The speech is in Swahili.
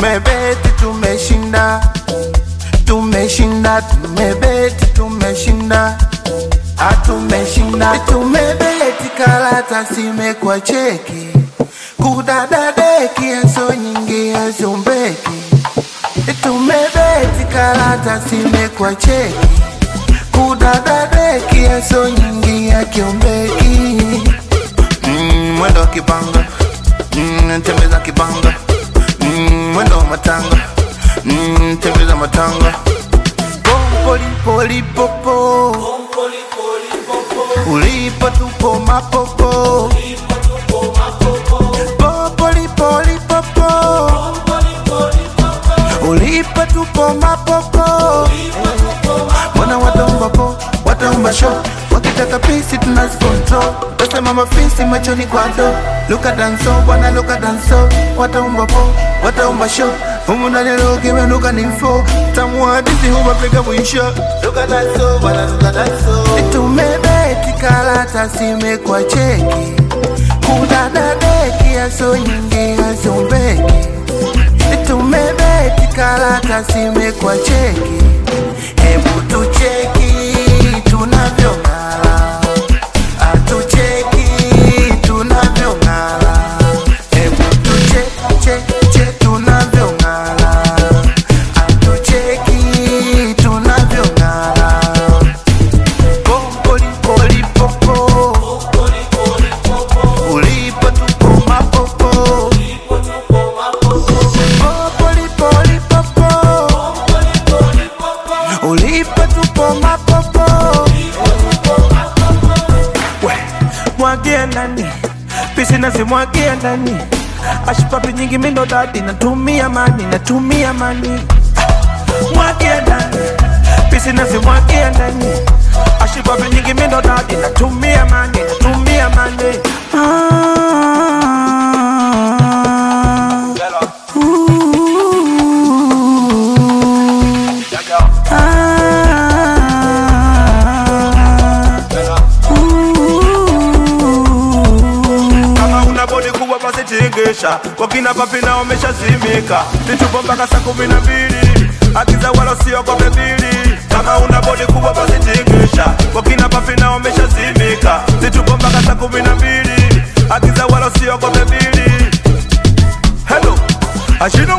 tumebeti tumeshinda, tumeshinda, tumebeti tumeshinda, tumeshinda, tumebeti karata simekwa cheki, kudadadeki yaso nyingi yaso mbeki, tumebeti karata simekwa cheki, kudadadeki yaso nyingi ya kiombeki. Mwendo kibanga, tembeza kibanga, mwendo matanga, tembeza matanga. Pompoli poli popo, ulipo tupo mapopo, popoli poli popo, ulipo tupo mapopo. Wana watomba po, watomba show, wakitaka pisi tunazikontrol. Tasema mafisi machoni kwa do, luka danso, wana luka danso. Watomba po, watomba show, humu ndani loki wenuka ninfo. Tamu hadithi huwa pega mwisho, luka danso, wana luka danso. Tumebeti karata simekwa cheki, kudadadeki yaso nyingi yaso mbeki, tumebeti karata simekwa cheki. Hebu tucheki tunavyong'ala, atucheki tunavyong'ala. Hebu tucheki tunavyong'ala, atucheki tunavyong'ala. Pompoli poli popo, ulipo tupo mapopo, popoli poli popo, ulipo tupo mapopo. Mwagia nani, pisi nazi mwagia nani. Ashipapi nyingi mindo dadi, natumia mani. Mwagia nani, pisi nazi mwagia nani. Ashipapi nyingi mindo dadi, natumia mani. Wakina papi na omesha zimika, nitupo mpaka saa 12, akiza wala sio kwa bebili. Kama una bodi kubwa basi tingisha, wakina papi na omesha zimika, nitupo mpaka saa 12, akiza wala sio kwa bebili. Hello, ashino